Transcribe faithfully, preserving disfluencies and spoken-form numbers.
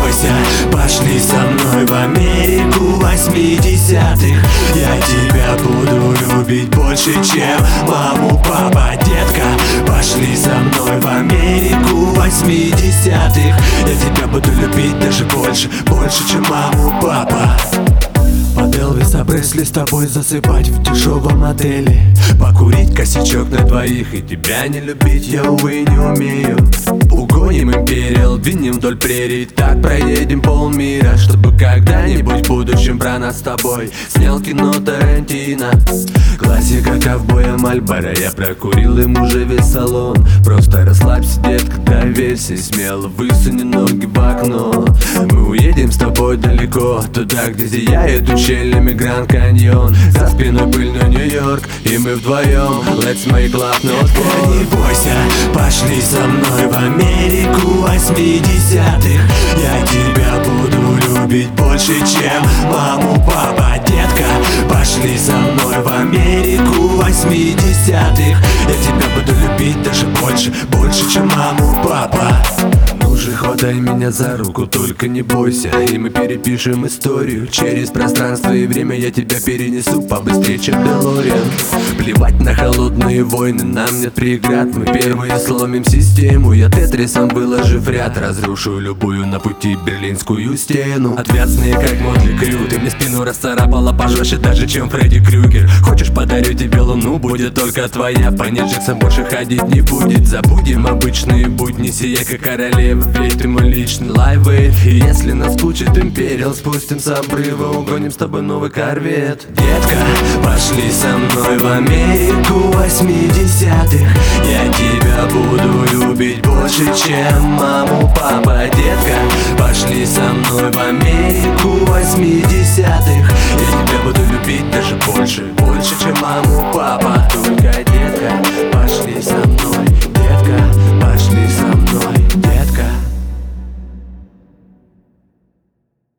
бойся, пошли со мной в Америку восьмидесятых. Я тебя буду любить больше, чем маму, папа, детка. Пошли со мной в Америку восьмидесятых. Я тебя буду любить даже больше, больше, чем маму, папа. Под Элвиса Пресли с тобой засыпать в дешевом отеле, покурить косячок на двоих и тебя не любить я, увы, не умею. Угоним империал, двинем вдоль прерий, так проедем полмира, чтобы когда-нибудь в будущем про нас с тобой снял кино Тарантино. Классика ковбоя Мальборо, я прокурил им уже весь салон. Просто расслабься, детка, доверься и смело высуни ноги в окно. Мы уедем с тобой далеко, туда, где зияет ущельями Гранд Каньон. За спиной пыльный Нью-Йорк, и мы вдвоем Let's make love, not war. Не бойся, пошли со мной в Америку восьмидесятых. Я тебя буду любить больше, чем маму, папа, детка. Пошли со мной в Америку восьмидесятых. Я тебя буду любить даже больше, больше, чем маму, папа. Ну же, хватай меня за руку, только не бойся, и мы перепишем историю. Через пространство и время я тебя перенесу побыстрее, чем Делориан. Плевать на холодные войны, нам нет преград. Мы первые сломим систему. Я тетрисом выложив ряд, разрушу любую на пути берлинскую стену. Отвязные как Мотли Крю, ты мне спину расцарапала пожестче даже, чем Фредди Крюгер. Хочешь, подарю тебе луну, будет только твоя. По Джексон больше ходить не будет. Забудем обычные будни, сия как королева, ведь ты мой личный лайвейт. И если наскучит империал, спустим с обрыва, угоним с тобой новый корвет. Детка, пошли со мной в Америку восьмидесятых. Я тебя буду любить больше, чем маму, папа, детка. Пошли со мной в Америку восьмидесятых.